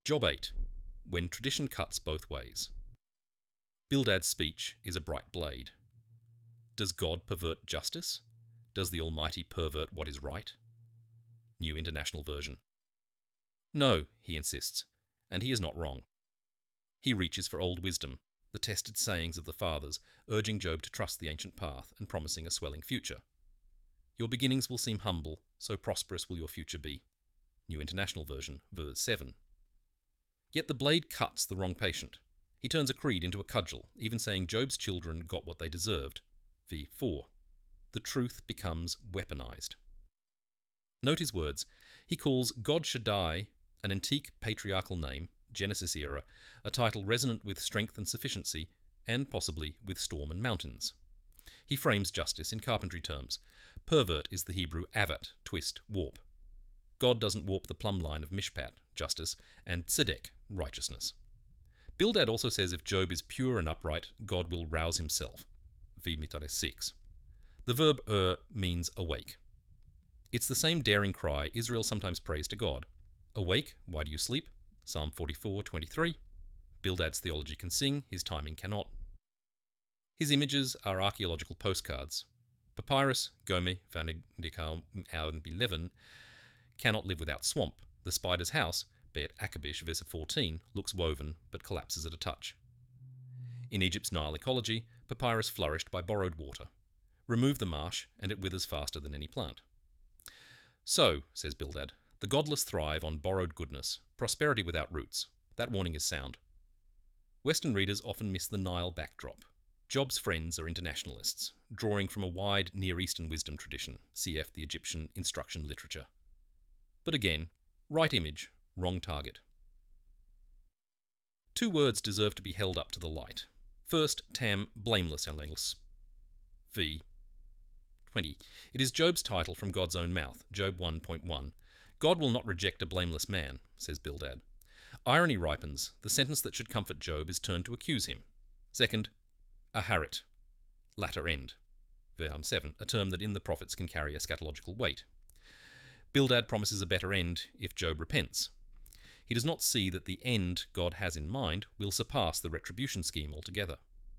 Job 8. When tradition cuts both ways. Bildad's speech is a bright blade. Does God pervert justice? Does the Almighty pervert what is right? New International Version. No, he insists, and he is not wrong. He reaches for old wisdom, the tested sayings of the fathers, urging Job to trust the ancient path and promising a swelling future. Your beginnings will seem humble, so prosperous will your future be. New International Version, verse 7. Yet the blade cuts the wrong patient. He turns a creed into a cudgel, even saying Job's children got what they deserved. V. 4. The truth becomes weaponized. Note his words. He calls God Shaddai, an antique patriarchal name, Genesis era, a title resonant with strength and sufficiency, and possibly with storm and mountains. He frames justice in carpentry terms. Pervert is the Hebrew avat, twist, warp. God doesn't warp the plumb line of mishpat, justice, and tzedek, righteousness. Bildad also says if Job is pure and upright, God will rouse himself. V. Mitares 6. The verb means awake. It's the same daring cry Israel sometimes prays to God. Awake, why do you sleep? Psalm 44:23. Bildad's theology can sing, his timing cannot. His images are archaeological postcards. Papyrus, Gome, Vanidikal, and Eleven cannot live without swamp. The spider's house, Bet Akabish, verse 14, looks woven but collapses at a touch. In Egypt's Nile ecology, papyrus flourished by borrowed water. Remove the marsh, and it withers faster than any plant. So, says Bildad, the godless thrive on borrowed goodness, prosperity without roots. That warning is sound. Western readers often miss the Nile backdrop. Job's friends are internationalists, drawing from a wide Near Eastern wisdom tradition, cf. the Egyptian instruction literature. But again, right image, wrong target. Two words deserve to be held up to the light. First, tam blameless angles. V. 20. It is Job's title from God's own mouth, Job 1.1. God will not reject a blameless man, says Bildad. Irony ripens. The sentence that should comfort Job is turned to accuse him. Second, aharit, latter end. Verse 7, a term that in the prophets can carry eschatological weight. Bildad promises a better end if Job repents. He does not see that the end God has in mind will surpass the retribution scheme altogether.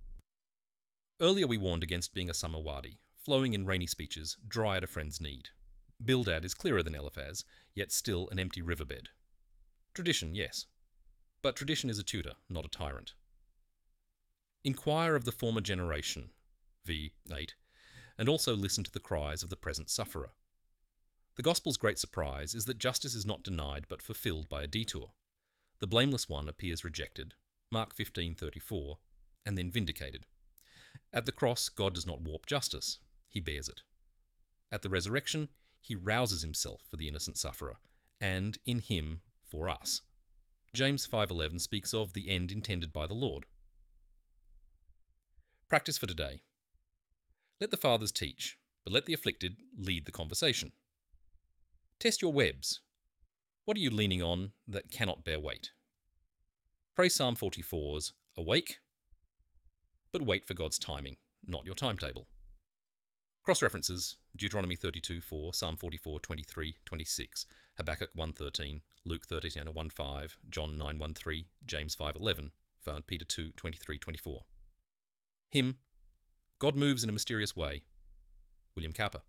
Earlier we warned against being a summer wadi, flowing in rainy speeches, dry at a friend's need. Bildad is clearer than Eliphaz, yet still an empty riverbed. Tradition, yes. But tradition is a tutor, not a tyrant. Inquire of the former generation, v. 8, and also listen to the cries of the present sufferer. The gospel's great surprise is that justice is not denied but fulfilled by a detour. The blameless one appears rejected, Mark 15:34, and then vindicated. At the cross, God does not warp justice, he bears it. At the resurrection, he rouses himself for the innocent sufferer, and in him for us. James 5:11 speaks of the end intended by the Lord. Practice for today. Let the fathers teach, but let the afflicted lead the conversation. Test your webs. What are you leaning on that cannot bear weight? Pray Psalm 44's awake, but wait for God's timing, not your timetable. Cross-references, Deuteronomy 32:4, Psalm 44:23-26, Habakkuk 1:13, Luke 13:1-5, John 9:1-3, James 5:11, 1 Peter 2:23-24. Hymn, God Moves in a Mysterious Way, William Cowper.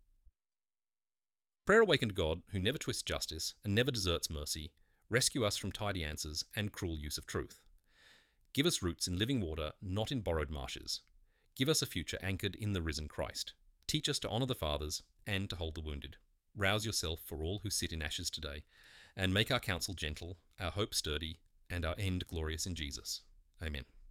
Prayer awakened God, who never twists justice and never deserts mercy, rescue us from tidy answers and cruel use of truth. Give us roots in living water, not in borrowed marshes. Give us a future anchored in the risen Christ. Teach us to honour the fathers and to hold the wounded. Rouse yourself for all who sit in ashes today, and make our counsel gentle, our hope sturdy, and our end glorious in Jesus. Amen.